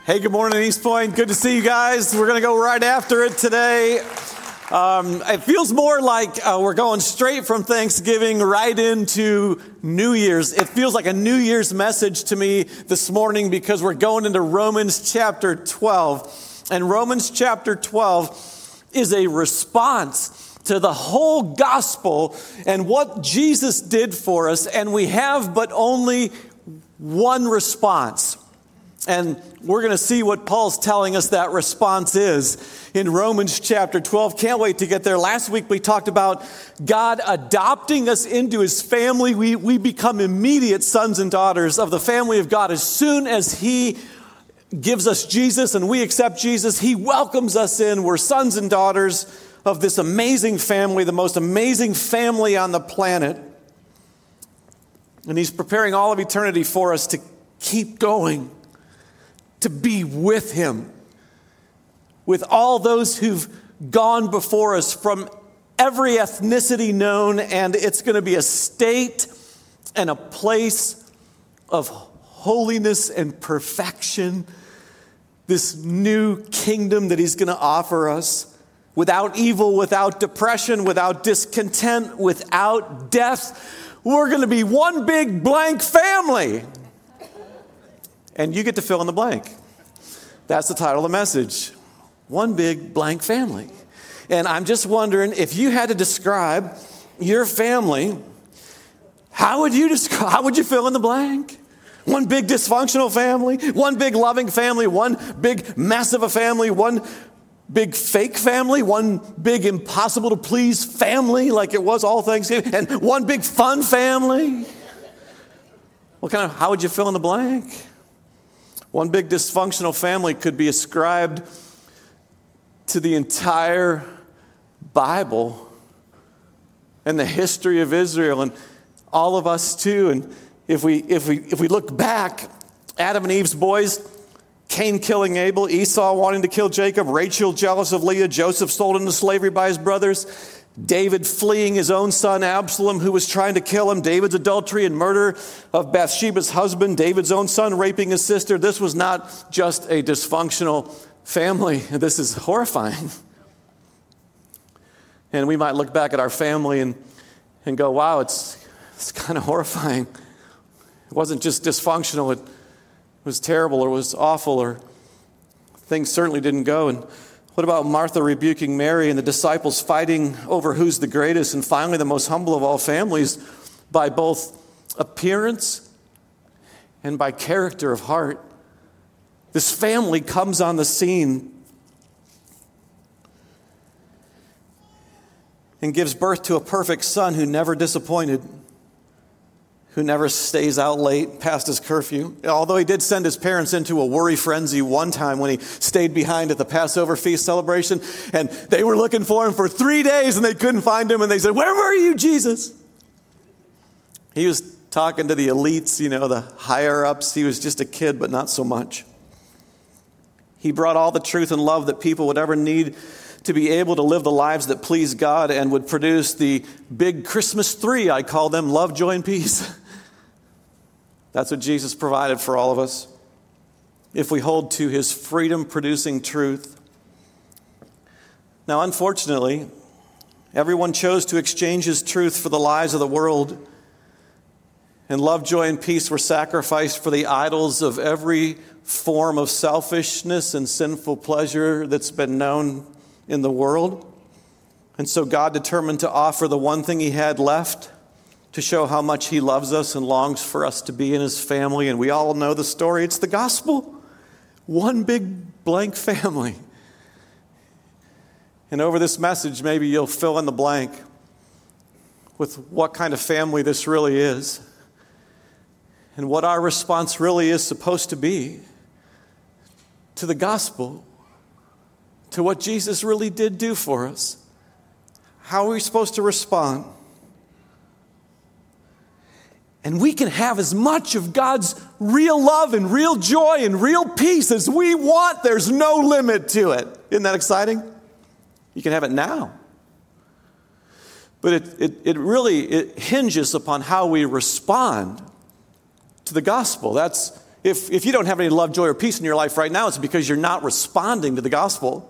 Hey, good morning, East Point. Good to see you guys. We're going to go right after it today. It feels more like we're going straight from Thanksgiving right into New Year's. It feels like a New Year's message to me this morning because we're going into Romans chapter 12. And Romans chapter 12 is a response to the whole gospel and what Jesus did for us. And we have but only one response. And we're going to see what Paul's telling us that response is in Romans chapter 12. Can't wait to get there. Last week we talked about God adopting us into his family. We become immediate sons and daughters of the family of God. As soon as he gives us Jesus and we accept Jesus, he welcomes us in. We're sons and daughters of this amazing family, the most amazing family on the planet. And he's preparing all of eternity for us to keep going, to be with him, with all those who've gone before us from every ethnicity known, and it's going to be a state and a place of holiness and perfection, this new kingdom that he's going to offer us, without evil, without depression, without discontent, without death. We're going to be one big blank family. And you get to fill in the blank. That's the title of the message. One big blank family. And I'm just wondering, if you had to describe your family, how would you fill in the blank? One big dysfunctional family, one big loving family, one big mess of a family, one big fake family, one big impossible to please family like it was all Thanksgiving, and one big fun family. How would you fill in the blank? One big dysfunctional family could be ascribed to the entire Bible and the history of Israel and all of us too. And if we look back, Adam and Eve's boys, Cain killing Abel, Esau wanting to kill Jacob, Rachel jealous of Leah, Joseph sold into slavery by his brothers, David fleeing his own son Absalom, who was trying to kill him, David's adultery and murder of Bathsheba's husband, David's own son raping his sister. This was not just a dysfunctional family. This is horrifying. And we might look back at our family and go, wow, it's kind of horrifying. It wasn't just dysfunctional, it was terrible or it was awful, or things certainly didn't go. And what about Martha rebuking Mary and the disciples fighting over who's the greatest, and finally the most humble of all families by both appearance and by character of heart? This family comes on the scene and gives birth to a perfect son who never disappointed, who never stays out late past his curfew. Although he did send his parents into a worry frenzy one time when he stayed behind at the Passover feast celebration, and they were looking for him for 3 days and they couldn't find him, and they said, "Where were you, Jesus?" He was talking to the elites, the higher ups. He was just a kid, but not so much. He brought all the truth and love that people would ever need to be able to live the lives that please God and would produce the big Christmas three, I call them: love, joy, and peace. That's what Jesus provided for all of us, if we hold to his freedom-producing truth. Now, unfortunately, everyone chose to exchange his truth for the lies of the world, and love, joy, and peace were sacrificed for the idols of every form of selfishness and sinful pleasure that's been known in the world. And so God determined to offer the one thing he had left to show how much he loves us and longs for us to be in his family. And we all know the story. It's the gospel. One big blank family. And over this message, maybe you'll fill in the blank with what kind of family this really is and what our response really is supposed to be to the gospel, to what Jesus really did do for us. How are we supposed to respond? And we can have as much of God's real love and real joy and real peace as we want. There's no limit to it. Isn't that exciting? You can have it now. But it really hinges upon how we respond to the gospel. That's If you don't have any love, joy, or peace in your life right now, it's because you're not responding to the gospel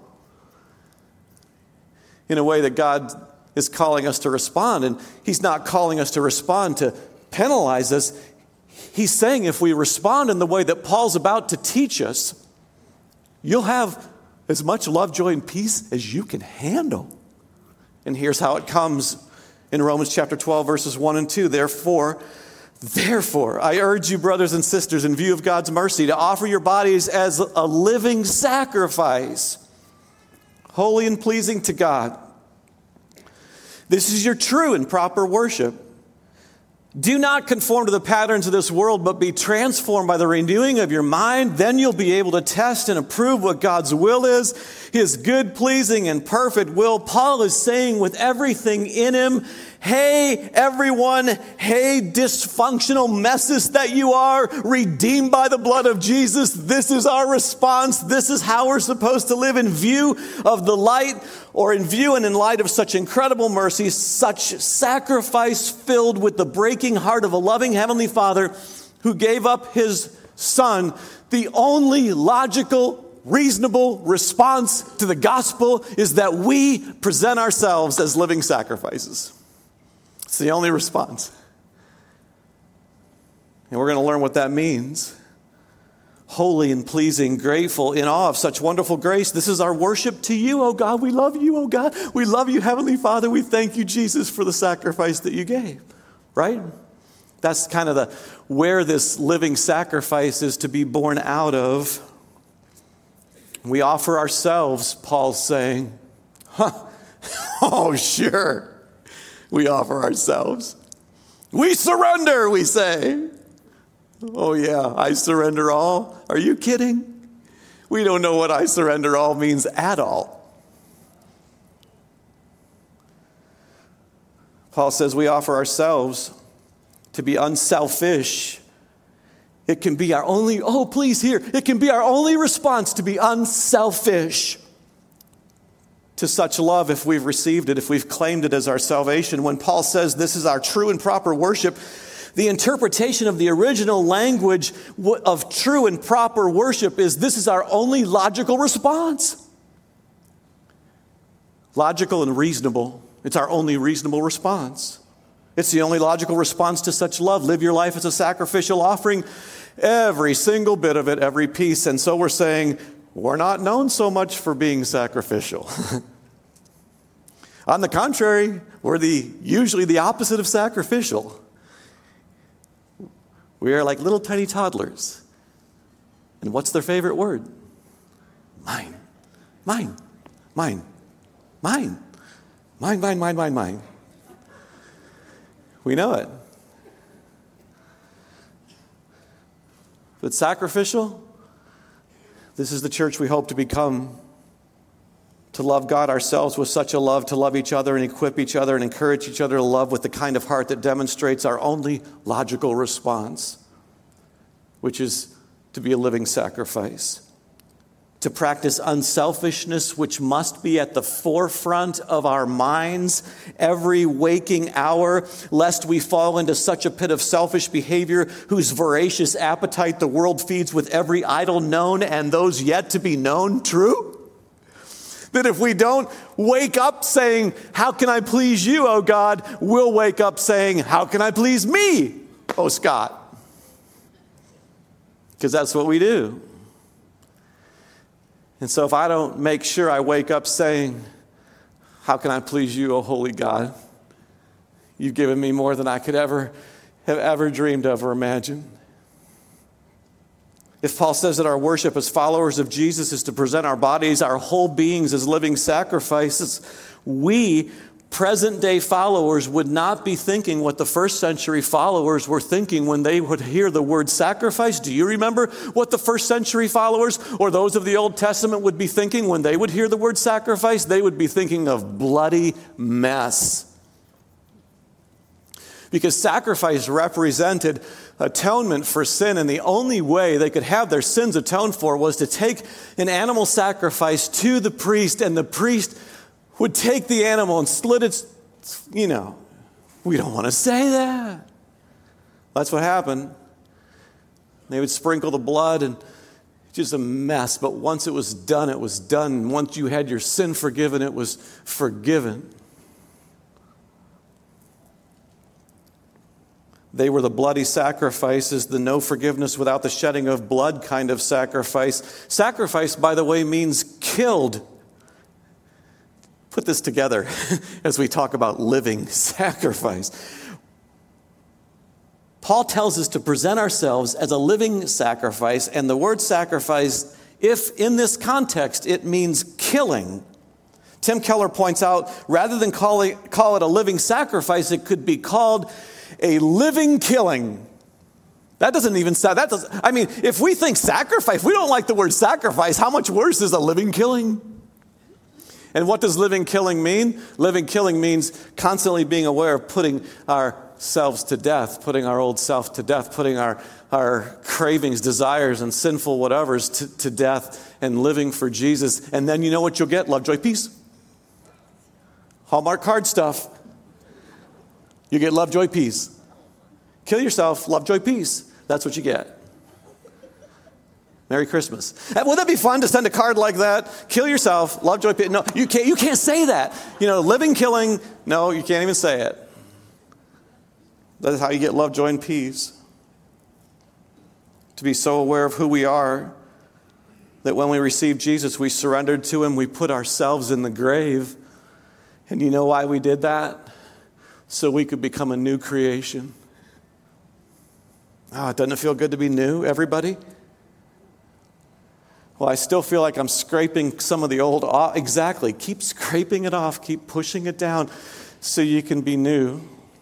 in a way that God is calling us to respond. And he's not calling us to respond to penalize us. He's saying if we respond in the way that Paul's about to teach us, you'll have as much love, joy, and peace as you can handle. And here's how it comes in Romans chapter 12, verses 1 and 2. Therefore, I urge you, brothers and sisters, in view of God's mercy, to offer your bodies as a living sacrifice, holy and pleasing to God. This is your true and proper worship. Do not conform to the patterns of this world, but be transformed by the renewing of your mind. Then you'll be able to test and approve what God's will is, his good, pleasing, and perfect will. Paul is saying with everything in him, hey, everyone, hey, dysfunctional messes that you are, redeemed by the blood of Jesus. This is our response. This is how we're supposed to live in view of the light, or in view and in light of such incredible mercy, such sacrifice filled with the breaking heart of a loving Heavenly Father who gave up his Son. The only logical, reasonable response to the gospel is that we present ourselves as living sacrifices. It's the only response. And we're going to learn what that means. Holy and pleasing, grateful, in awe of such wonderful grace. This is our worship to you, oh God. We love you, oh God. We love you, Heavenly Father. We thank you, Jesus, for the sacrifice that you gave. Right? That's kind of where this living sacrifice is to be born out of. We offer ourselves, Paul's saying. Oh, sure. We offer ourselves. We surrender, we say. Oh, yeah, I surrender all. Are you kidding? We don't know what I surrender all means at all. Paul says we offer ourselves to be unselfish. It can be our only, it can be our only response to be unselfish to such love if we've received it, if we've claimed it as our salvation. When Paul says this is our true and proper worship, the interpretation of the original language of true and proper worship is this is our only logical response. Logical and reasonable. It's our only reasonable response. It's the only logical response to such love. Live your life as a sacrificial offering, every single bit of it, every piece. And so we're saying, we're not known so much for being sacrificial. On the contrary, we're usually the opposite of sacrificial. We are like little tiny toddlers. And what's their favorite word? Mine. Mine. Mine. Mine. Mine, mine, mine, mine, mine. We know it. But sacrificial, this is the church we hope to become. To love God ourselves with such a love, to love each other and equip each other and encourage each other to love with the kind of heart that demonstrates our only logical response, which is to be a living sacrifice. To practice unselfishness, which must be at the forefront of our minds every waking hour, lest we fall into such a pit of selfish behavior whose voracious appetite the world feeds with every idol known and those yet to be known. True? That if we don't wake up saying, how can I please you, oh God, we'll wake up saying, how can I please me, oh Scott? Because that's what we do. And so if I don't make sure I wake up saying, how can I please you, oh holy God? You've given me more than I could ever have ever dreamed of or imagined. If Paul says that our worship as followers of Jesus is to present our bodies, our whole beings as living sacrifices, we, present-day followers, would not be thinking what the first century followers were thinking when they would hear the word sacrifice. Do you remember what the first century followers or those of the Old Testament would be thinking when they would hear the word sacrifice? They would be thinking of bloody mess. Because sacrifice represented atonement for sin, and the only way they could have their sins atoned for was to take an animal sacrifice to the priest, and the priest would take the animal and slit its, we don't want to say that. That's what happened. They would sprinkle the blood, and just a mess. But once it was done, it was done. Once you had your sin forgiven, it was forgiven. They were the bloody sacrifices, the no forgiveness without the shedding of blood kind of sacrifice. Sacrifice, by the way, means killed. Put this together as we talk about living sacrifice. Paul tells us to present ourselves as a living sacrifice, and the word sacrifice, if in this context, it means killing. Tim Keller points out, rather than call it a living sacrifice, it could be called a living killing. That doesn't even sound, if we think sacrifice, we don't like the word sacrifice, how much worse is a living killing? And what does living killing mean? Living killing means constantly being aware of putting ourselves to death, putting our old self to death, putting our cravings, desires, and sinful whatevers to death, and living for Jesus. And then you know what you'll get? Love, joy, peace. Hallmark card stuff. You get love, joy, peace. Kill yourself, love, joy, peace. That's what you get. Merry Christmas. Would that be fun to send a card like that? Kill yourself, love, joy, peace. No, you can't say that. Living, killing, no, you can't even say it. That is how you get love, joy, and peace. To be so aware of who we are that when we receive Jesus, we surrendered to him, we put ourselves in the grave. And you know why we did that? So we could become a new creation. Doesn't it feel good to be new, everybody? Well, I still feel like I'm scraping some of the old off. Exactly. Keep scraping it off. Keep pushing it down so you can be new.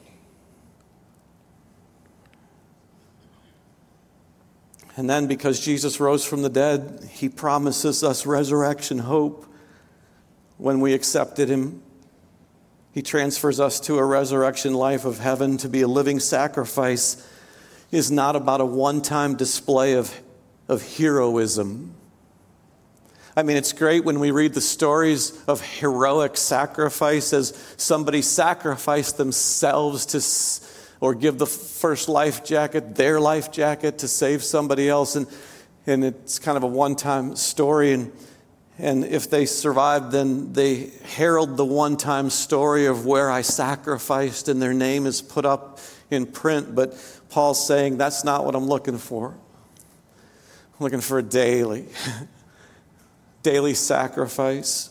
And then because Jesus rose from the dead, he promises us resurrection hope when we accepted him. He transfers us to a resurrection life of heaven. To be a living sacrifice is not about a one-time display of heroism. It's great when we read the stories of heroic sacrifice as somebody sacrificed themselves or give the first life jacket, their life jacket, to save somebody else. And it's kind of a one-time story. And if they survived, then they herald the one-time story of where I sacrificed, and their name is put up in print. But Paul's saying that's not what I'm looking for. I'm looking for a daily sacrifice.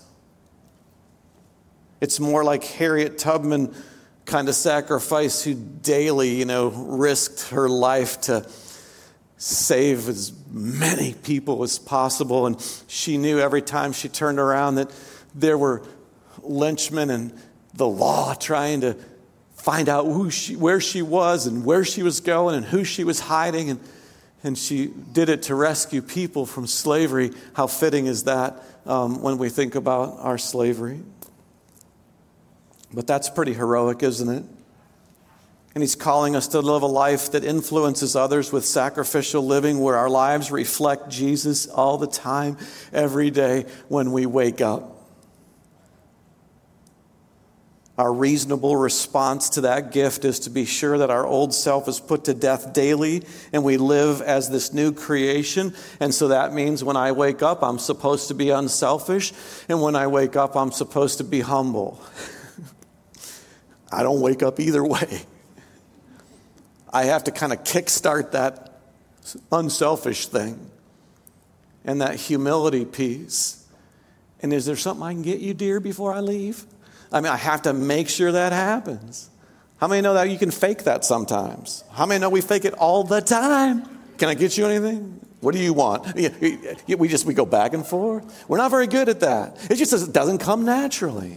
It's more like Harriet Tubman kind of sacrifice who daily, risked her life to save as many people as possible. And she knew every time she turned around that there were lynchmen and the law trying to find out where she was and where she was going and who she was hiding. And she did it to rescue people from slavery. How fitting is that when we think about our slavery? But that's pretty heroic, isn't it? And he's calling us to live a life that influences others with sacrificial living, where our lives reflect Jesus all the time, every day when we wake up. Our reasonable response to that gift is to be sure that our old self is put to death daily and we live as this new creation. And so that means when I wake up, I'm supposed to be unselfish. And when I wake up, I'm supposed to be humble. I don't wake up either way. I have to kind of kickstart that unselfish thing and that humility piece. And is there something I can get you, dear, before I leave? I have to make sure that happens. How many know that you can fake that sometimes? How many know we fake it all the time? Can I get you anything? What do you want? We go back and forth. We're not very good at that. It just doesn't come naturally.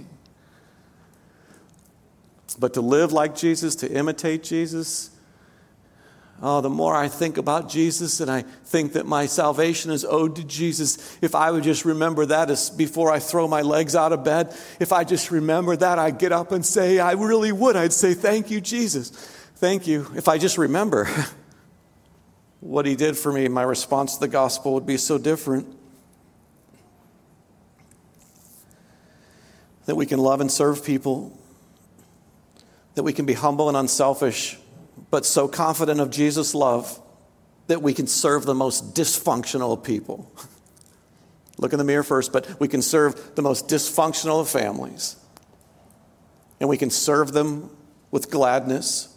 But to live like Jesus, to imitate Jesus, the more I think about Jesus and I think that my salvation is owed to Jesus, if I would just remember that as before I throw my legs out of bed, if I just remember that, I'd get up and say, I really would. I'd say, thank you, Jesus. Thank you. If I just remember what he did for me, my response to the gospel would be so different. That we can love and serve people. That we can be humble and unselfish, but so confident of Jesus' love that we can serve the most dysfunctional of people. Look in the mirror first, but we can serve the most dysfunctional of families. And we can serve them with gladness.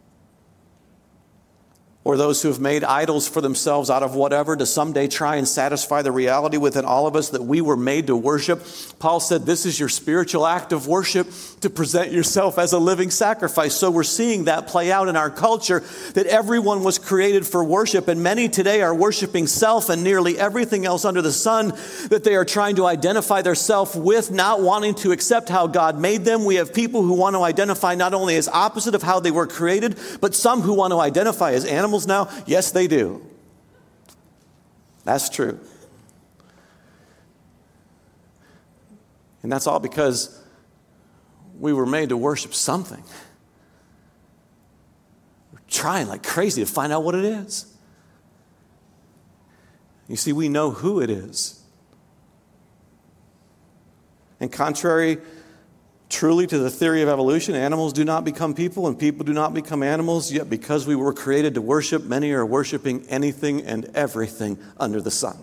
Or those who have made idols for themselves out of whatever to someday try and satisfy the reality within all of us that we were made to worship. Paul said this is your spiritual act of worship, to present yourself as a living sacrifice. So we're seeing that play out in our culture, that everyone was created for worship, and many today are worshiping self and nearly everything else under the sun that they are trying to identify their self with, not wanting to accept how God made them. We have people who want to identify not only as opposite of how they were created, but some who want to identify as animals now. Yes, they do. That's true. And that's all because we were made to worship something. We're trying like crazy to find out what it is. You see, we know who it is. And contrary truly to the theory of evolution, animals do not become people and people do not become animals, yet because we were created to worship, many are worshiping anything and everything under the sun.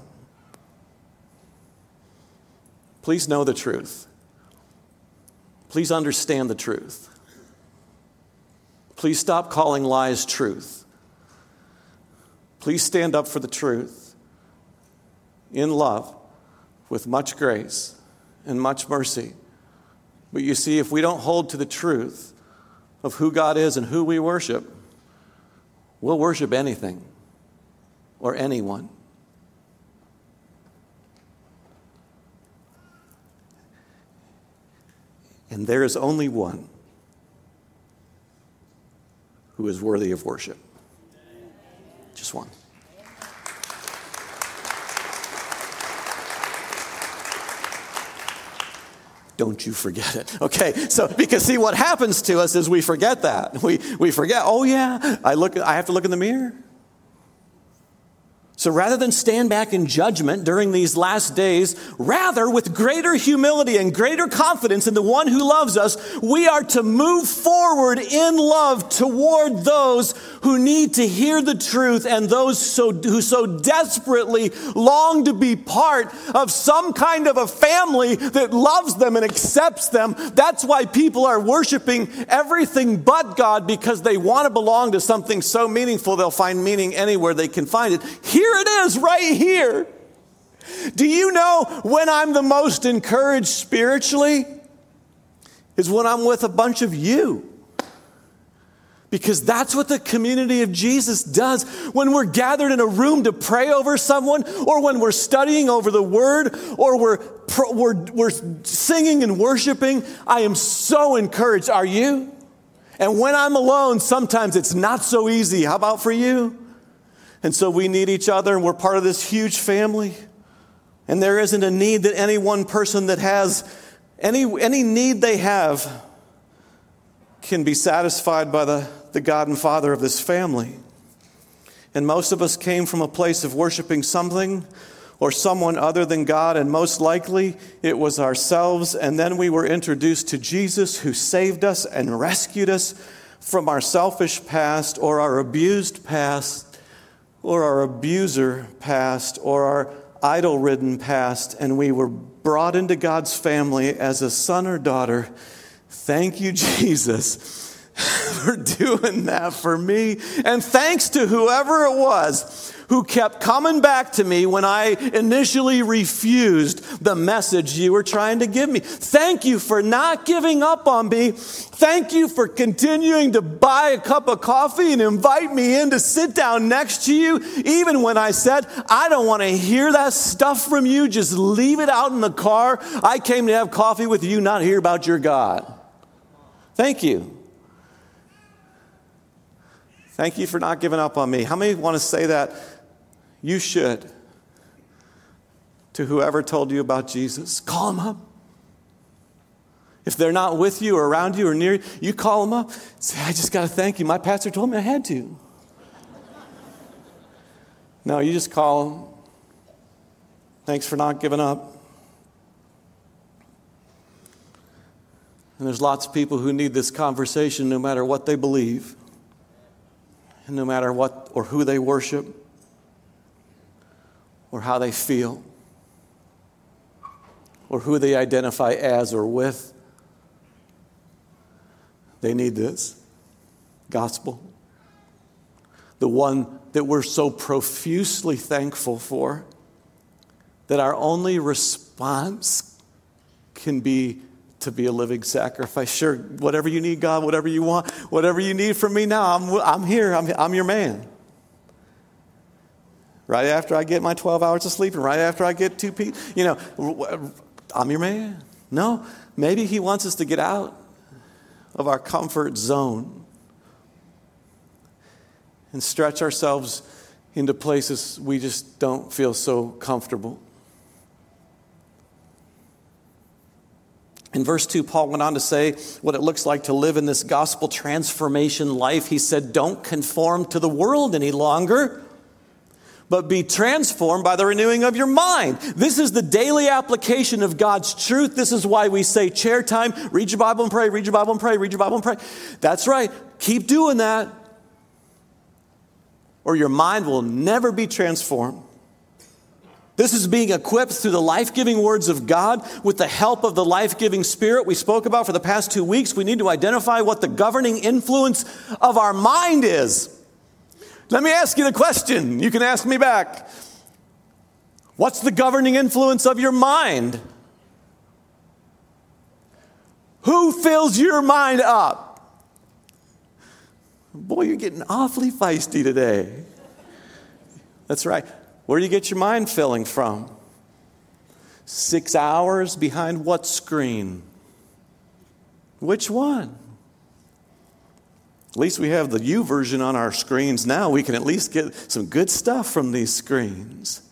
Please know the truth. Please understand the truth. Please stop calling lies truth. Please stand up for the truth in love, with much grace and much mercy. But you see, if we don't hold to the truth of who God is and who we worship, we'll worship anything or anyone. And there is only one who is worthy of worship. Just one. Don't you forget it. Okay, so because see what happens to us is we forget that. We forget, oh yeah, I have to look in the mirror. So rather than stand back in judgment during these last days, rather with greater humility and greater confidence in the one who loves us, we are to move forward in love toward those who need to hear the truth and those who so desperately long to be part of some kind of a family that loves them and accepts them. That's why people are worshiping everything but God, because they want to belong to something so meaningful they'll find meaning anywhere they can find it. Here it is, right here. Do you know when I'm the most encouraged spiritually? Is when I'm with a bunch of you. Because that's what the community of Jesus does. When we're gathered in a room to pray over someone, or when we're studying over the Word, or we're singing and worshiping, I am so encouraged. Are you? And when I'm alone, sometimes it's not so easy. How about for you? And so we need each other, and we're part of this huge family. And there isn't a need that any one person that has, any need they have can be satisfied by the God and Father of this family. And most of us came from a place of worshiping something or someone other than God, and most likely it was ourselves. And then we were introduced to Jesus, who saved us and rescued us from our selfish past, or our abused past, or our abuser past, or our idol-ridden past, and we were brought into God's family as a son or daughter. Thank you, Jesus, for doing that for me. And thanks to whoever it was who kept coming back to me when I initially refused the message you were trying to give me. Thank you for not giving up on me. Thank you for continuing to buy a cup of coffee and invite me in to sit down next to you, even when I said, I don't want to hear that stuff from you. Just leave it out in the car. I came to have coffee with you, not hear about your God. Thank you. Thank you for not giving up on me. How many want to say that? You should. To whoever told you about Jesus, call them up. If they're not with you or around you or near you, you call them up. Say, I just got to thank you. My pastor told me I had to. No, you just call them. Thanks for not giving up. And there's lots of people who need this conversation no matter what they believe, and no matter what or who they worship. or how they feel or who they identify as or with. They need this gospel, the one that we're so profusely thankful for, that our only response can be to be a living sacrifice. Sure, whatever you need, God, whatever you want, whatever you need from me now, I'm here. I'm your man. Right after I get my 12 hours of sleep and right after I get 2 p.m., I'm your man. No, maybe he wants us to get out of our comfort zone and stretch ourselves into places we just don't feel so comfortable. In verse 2, Paul went on to say what it looks like to live in this gospel transformation life. He said, don't conform to the world any longer, but be transformed by the renewing of your mind. This is the daily application of God's truth. This is why we say chair time, read your Bible and pray, read your Bible and pray, read your Bible and pray. That's right. Keep doing that, or your mind will never be transformed. This is being equipped through the life-giving words of God with the help of the life-giving Spirit we spoke about for the past 2 weeks. We need to identify what the governing influence of our mind is. Let me ask you the question. You can ask me back. What's the governing influence of your mind? Who fills your mind up? Boy, you're getting awfully feisty today. That's right. Where do you get your mind filling from? 6 hours behind what screen? Which one? At least we have the YouVersion on our screens now. We can at least get some good stuff from these screens.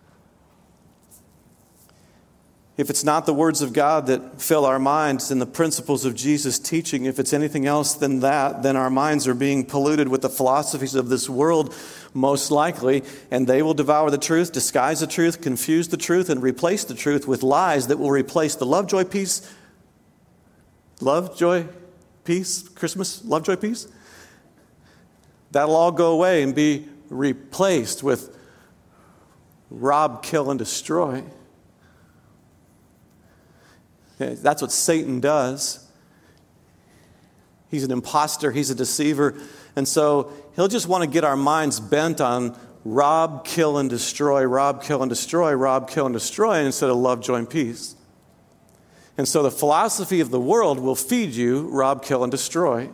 If it's not the words of God that fill our minds and the principles of Jesus' teaching, if it's anything else than that, then our minds are being polluted with the philosophies of this world, most likely, and they will devour the truth, disguise the truth, confuse the truth, and replace the truth with lies that will replace the love, joy, peace, Christmas, love, joy, peace. That'll all go away and be replaced with rob, kill, and destroy. That's what Satan does. He's an imposter. He's a deceiver. And so he'll just want to get our minds bent on rob, kill, and destroy, rob, kill, and destroy, rob, kill, and destroy, instead of love, joy, and peace. And so the philosophy of the world will feed you rob, kill, and destroy.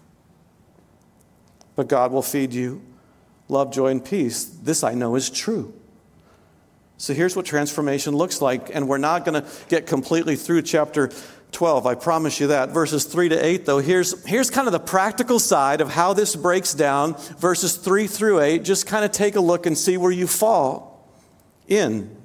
But God will feed you love, joy, and peace. This I know is true. So here's what transformation looks like, and we're not going to get completely through chapter 12, I promise you that. Verses 3 to 8, though, here's kind of the practical side of how this breaks down. Verses 3 through 8, just kind of take a look and see where you fall in.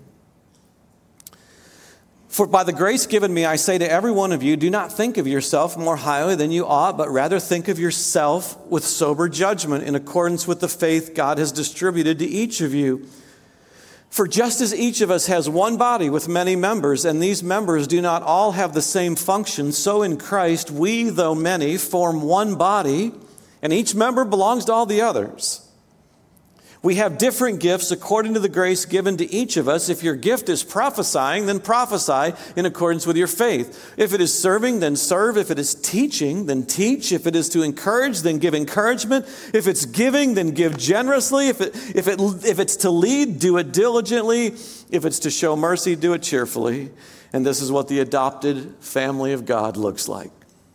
For by the grace given me, I say to every one of you, do not think of yourself more highly than you ought, but rather think of yourself with sober judgment in accordance with the faith God has distributed to each of you. For just as each of us has one body with many members, and these members do not all have the same function, so in Christ we, though many, form one body, and each member belongs to all the others. We have different gifts according to the grace given to each of us. If your gift is prophesying, then prophesy in accordance with your faith. If it is serving, then serve. If it is teaching, then teach. If it is to encourage, then give encouragement. If it's giving, then give generously. If it's to lead, do it diligently. If it's to show mercy, do it cheerfully. And this is what the adopted family of God looks like.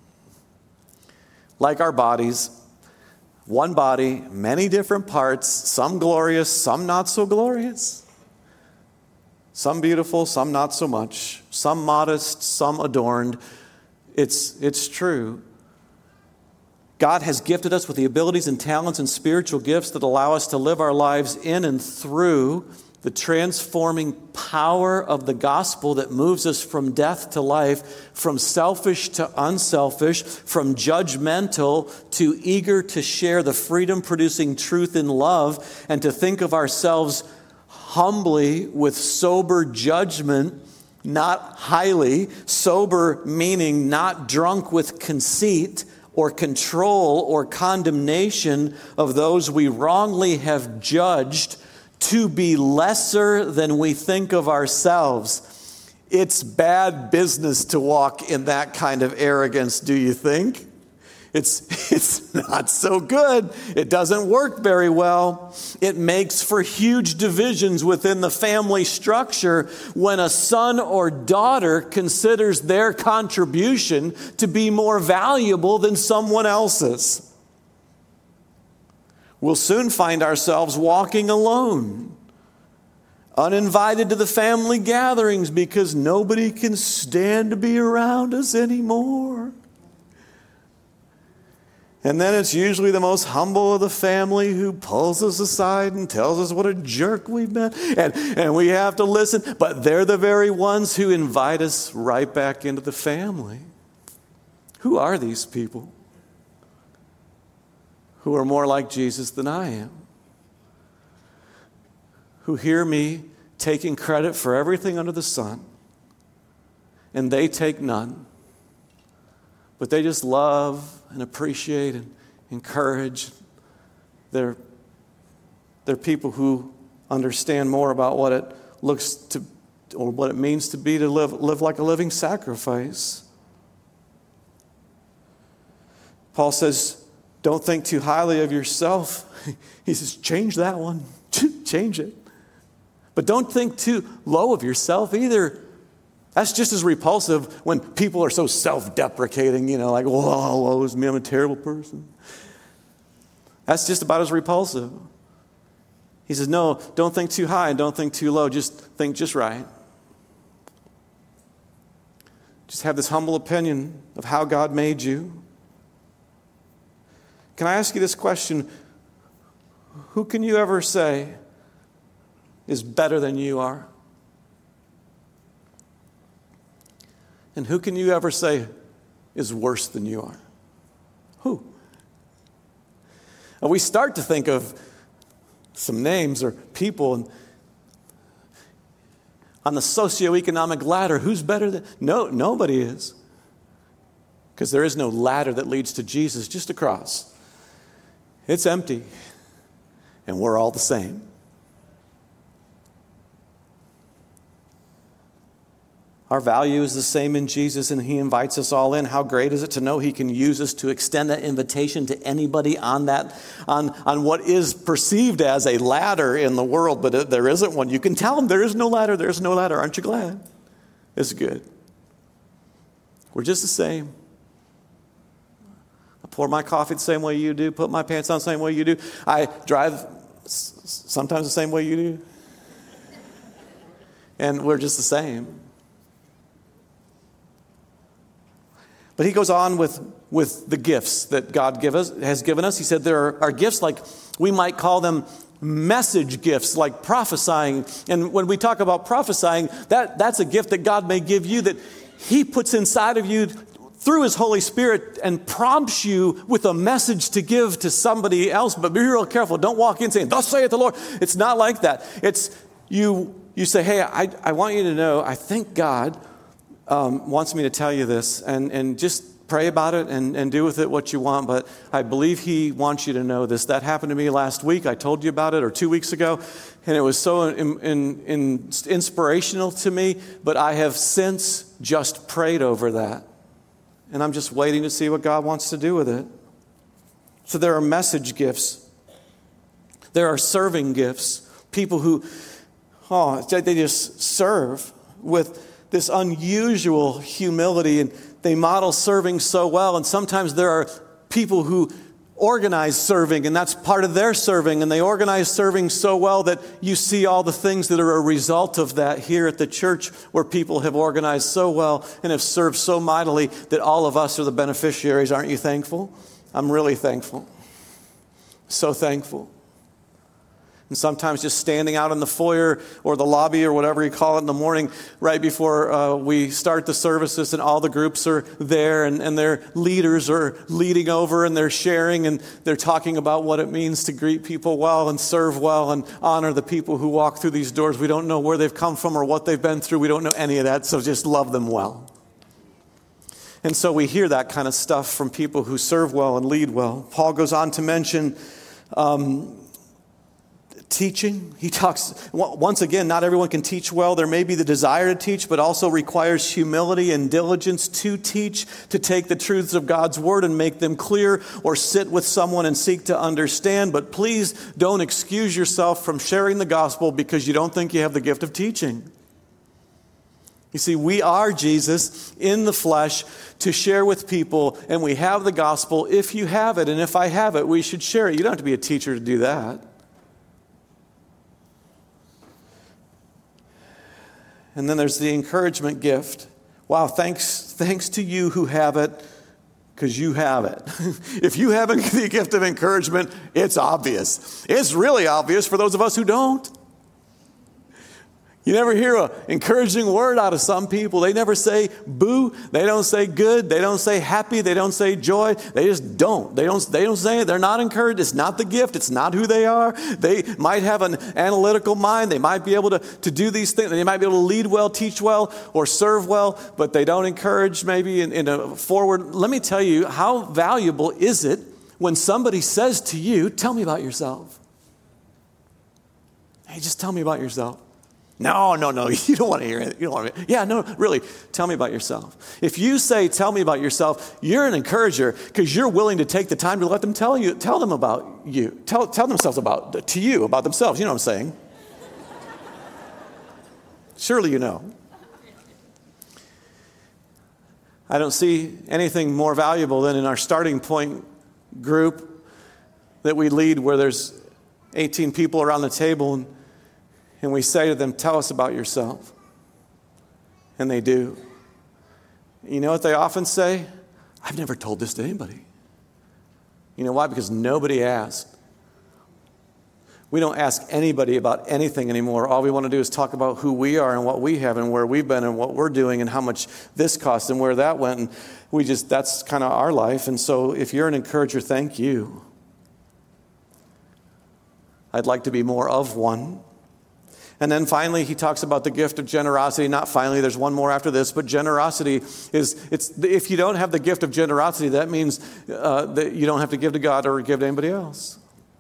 Like our bodies, one body, many different parts, some glorious, some not so glorious. Some beautiful, some not so much. Some modest, some adorned. It's true. God has gifted us with the abilities and talents and spiritual gifts that allow us to live our lives in and through the transforming power of the gospel that moves us from death to life, from selfish to unselfish, from judgmental to eager to share the freedom-producing truth in love, and to think of ourselves humbly with sober judgment, not highly. Sober meaning not drunk with conceit or control or condemnation of those we wrongly have judged, to be lesser than we think of ourselves. It's bad business to walk in that kind of arrogance, do you think? It's not so good. It doesn't work very well. It makes for huge divisions within the family structure when a son or daughter considers their contribution to be more valuable than someone else's. We'll soon find ourselves walking alone, uninvited to the family gatherings because nobody can stand to be around us anymore. And then it's usually the most humble of the family who pulls us aside and tells us what a jerk we've been. And we have to listen. But they're the very ones who invite us right back into the family. Who are these people who are more like Jesus than I am? Who hear me taking credit for everything under the sun, and they take none. But they just love and appreciate and encourage. They're people who understand more about what it looks to, or what it means to be to live like a living sacrifice. Paul says, don't think too highly of yourself. He says, change that one. Change it. But don't think too low of yourself either. That's just as repulsive when people are so self-deprecating, like, whoa, woe is me, I'm a terrible person. That's just about as repulsive. He says, no, don't think too high and don't think too low. Just think just right. Just have this humble opinion of how God made you. Can I ask you this question? Who can you ever say is better than you are? And who can you ever say is worse than you are? Who? And we start to think of some names or people and on the socioeconomic ladder, who's better than? No, nobody is. Because there is no ladder that leads to Jesus, just a cross. It's empty. And we're all the same. Our value is the same in Jesus, and He invites us all in. How great is it to know He can use us to extend that invitation to anybody on what is perceived as a ladder in the world, but there isn't one. You can tell them there is no ladder. There's no ladder. Aren't you glad? It's good. We're just the same. I pour my coffee the same way you do. Put my pants on the same way you do. I drive sometimes the same way you do. And we're just the same. But he goes on with the gifts that God has given us. He said there are gifts like we might call them message gifts, like prophesying. And when we talk about prophesying, that's a gift that God may give you that He puts inside of you through His Holy Spirit and prompts you with a message to give to somebody else. But be real careful. Don't walk in saying, thus saith the Lord. It's not like that. It's you say, hey, I want you to know, I think God wants me to tell you this, and just pray about it and do with it what you want, but I believe He wants you to know this. That happened to me last week. I told you about it, or 2 weeks ago, and it was so inspirational to me, but I have since just prayed over that, and I'm just waiting to see what God wants to do with it. So there are message gifts. There are serving gifts. People who, they just serve with this unusual humility, and they model serving so well. And sometimes there are people who organize serving, and that's part of their serving, and they organize serving so well that you see all the things that are a result of that here at the church, where people have organized so well and have served so mightily that all of us are the beneficiaries. Aren't you thankful? I'm really thankful. So thankful. And sometimes just standing out in the foyer or the lobby or whatever you call it in the morning right before we start the services, and all the groups are there, and their leaders are leading over, and they're sharing, and they're talking about what it means to greet people well and serve well and honor the people who walk through these doors. We don't know where they've come from or what they've been through. We don't know any of that, so just love them well. And so we hear that kind of stuff from people who serve well and lead well. Paul goes on to mention Teaching, he talks, once again, not everyone can teach well. There may be the desire to teach, but also requires humility and diligence to teach, to take the truths of God's word and make them clear, or sit with someone and seek to understand. But please don't excuse yourself from sharing the gospel because you don't think you have the gift of teaching. You see, we are Jesus in the flesh to share with people, and we have the gospel if you have it. And if I have it, we should share it. You don't have to be a teacher to do that. And then there's the encouragement gift. Wow, thanks to you who have it, because you have it. If you have the gift of encouragement, it's obvious. It's really obvious for those of us who don't. You never hear an encouraging word out of some people. They never say boo. They don't say good. They don't say happy. They don't say joy. They just don't. They don't say it. They're not encouraged. It's not the gift. It's not who they are. They might have an analytical mind. They might be able to do these things. They might be able to lead well, teach well, or serve well, but they don't encourage maybe in a forward. Let me tell you, how valuable is it when somebody says to you, tell me about yourself. Hey, just tell me about yourself. No, you don't want to hear it. You don't want to. Yeah, no, really, tell me about yourself. If you say, tell me about yourself, you're an encourager because you're willing to take the time to let them tell them about you. Tell themselves about themselves. You know what I'm saying? Surely you know. I don't see anything more valuable than in our starting point group that we lead where there's 18 people around the table and we say to them, tell us about yourself. And they do. You know what they often say? I've never told this to anybody. You know why? Because nobody asked. We don't ask anybody about anything anymore. All we want to do is talk about who we are and what we have and where we've been and what we're doing and how much this cost and where that went. And that's kind of our life. And so if you're an encourager, thank you. I'd like to be more of one. And then finally, he talks about the gift of generosity. Not finally, there's one more after this, but generosity if you don't have the gift of generosity, that means that you don't have to give to God or give to anybody else.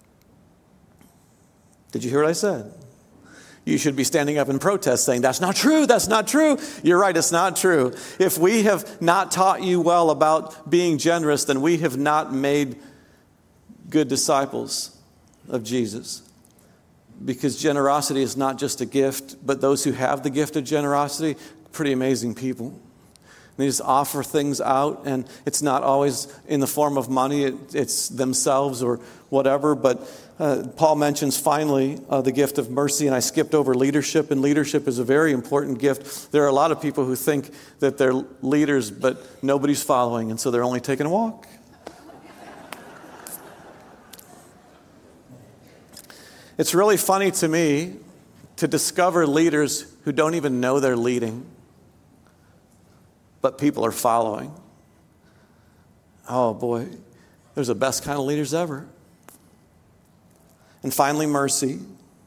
Did you hear what I said? You should be standing up in protest saying, that's not true, that's not true. You're right, it's not true. If we have not taught you well about being generous, then we have not made good disciples of Jesus. Because generosity is not just a gift, but those who have the gift of generosity, pretty amazing people. They just offer things out, and it's not always in the form of money. It's themselves or whatever. But Paul mentions finally the gift of mercy, and I skipped over leadership, and leadership is a very important gift. There are a lot of people who think that they're leaders, but nobody's following, and so they're only taking a walk. It's really funny to me to discover leaders who don't even know they're leading, but people are following. Oh boy, there's the best kind of leaders ever. And finally, mercy.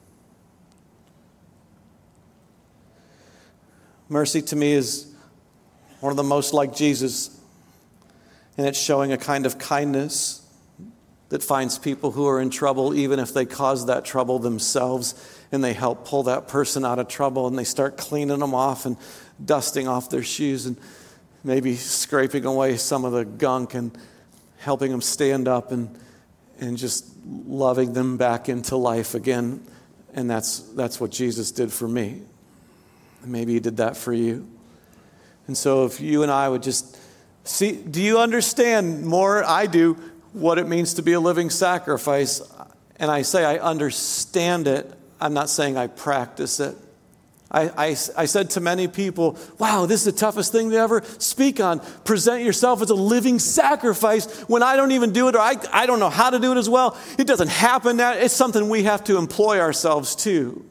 Mercy to me is one of the most like Jesus, and it's showing a kind of kindness that finds people who are in trouble, even if they cause that trouble themselves, and they help pull that person out of trouble, and they start cleaning them off and dusting off their shoes and maybe scraping away some of the gunk and helping them stand up and just loving them back into life again. And that's what Jesus did for me. And maybe he did that for you. And so if you and I would just see, do you understand more? I do. What it means to be a living sacrifice. And I say I understand it. I'm not saying I practice it. I said to many people, wow, this is the toughest thing to ever speak on. Present yourself as a living sacrifice when I don't even do it, or I don't know how to do it as well. It doesn't happen now. It's something we have to employ ourselves to.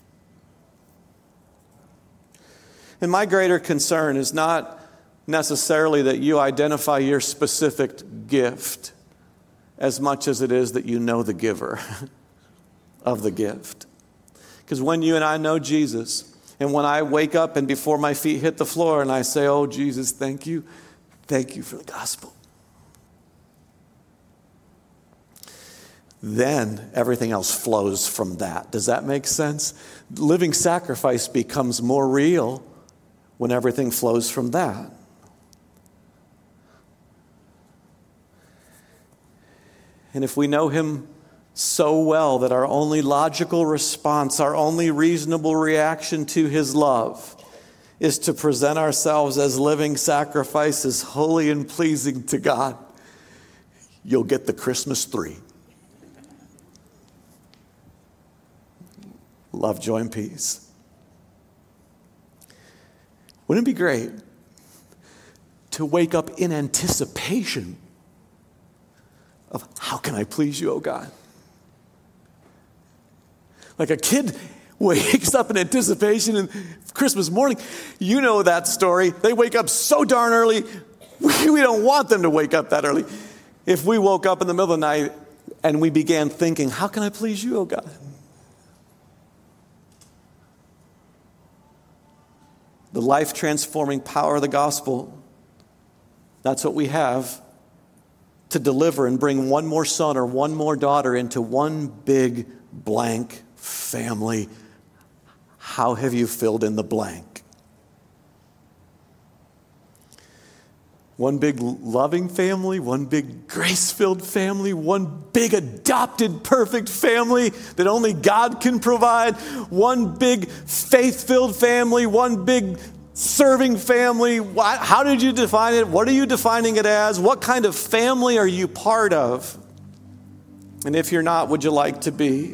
And my greater concern is not necessarily that you identify your specific gift as much as it is that you know the giver of the gift. Because when you and I know Jesus, and when I wake up and before my feet hit the floor and I say, oh, Jesus, thank you for the gospel. then everything else flows from that. Does that make sense? Living sacrifice becomes more real when everything flows from that. And if we know him so well that our only logical response, our only reasonable reaction to his love is to present ourselves as living sacrifices, holy and pleasing to God, you'll get the Christmas tree. Love, joy, and peace. Wouldn't it be great to wake up in anticipation of how can I please you, oh God? Like a kid wakes up in anticipation in Christmas morning. You know that story. They wake up so darn early. We don't want them to wake up that early. If we woke up in the middle of the night and we began thinking, how can I please you, oh God? The life-transforming power of the gospel, that's what we have to deliver and bring one more son or one more daughter into one big blank family. How have you filled in the blank? One big loving family, one big grace-filled family, one big adopted perfect family that only God can provide, one big faith-filled family, one big serving family. How did you define it? What are you defining it as? What kind of family are you part of? And if you're not, would you like to be?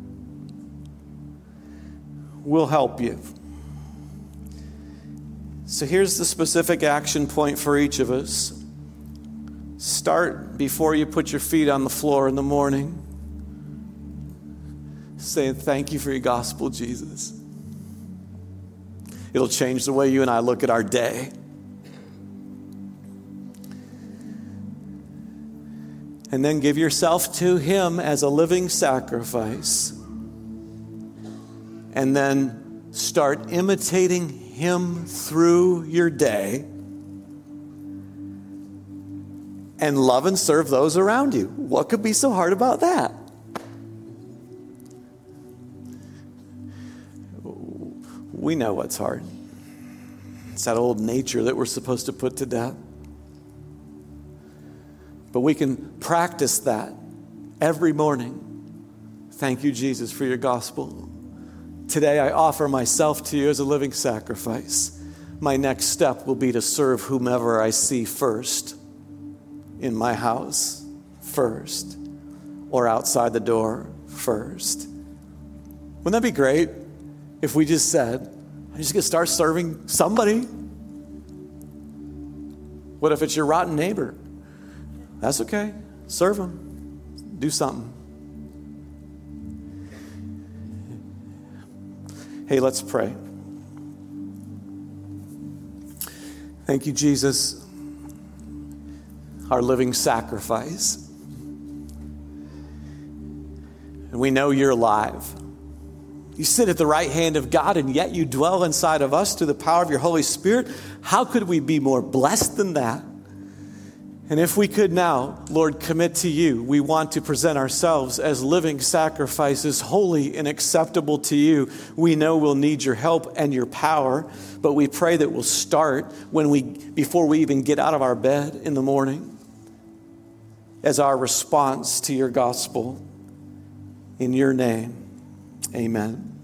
We'll help you. So here's the specific action point for each of us. Start before you put your feet on the floor in the morning, saying, thank you for your gospel, Jesus. It'll change the way you and I look at our day. And then give yourself to him as a living sacrifice. And then start imitating him through your day. And love and serve those around you. What could be so hard about that? We know what's hard. It's that old nature that we're supposed to put to death. But we can practice that every morning. Thank you, Jesus, for your gospel. Today I offer myself to you as a living sacrifice. My next step will be to serve whomever I see first in my house first or outside the door first. Wouldn't that be great if we just said, I'm just going to start serving somebody? What if it's your rotten neighbor? That's okay. Serve them. Do something. Hey, let's pray. Thank you, Jesus, our living sacrifice. And we know you're alive. You sit at the right hand of God, and yet you dwell inside of us through the power of your Holy Spirit. How could we be more blessed than that? And if we could now, Lord, commit to you, we want to present ourselves as living sacrifices, holy and acceptable to you. We know we'll need your help and your power, but we pray that we'll start before we even get out of our bed in the morning as our response to your gospel. In your name, amen.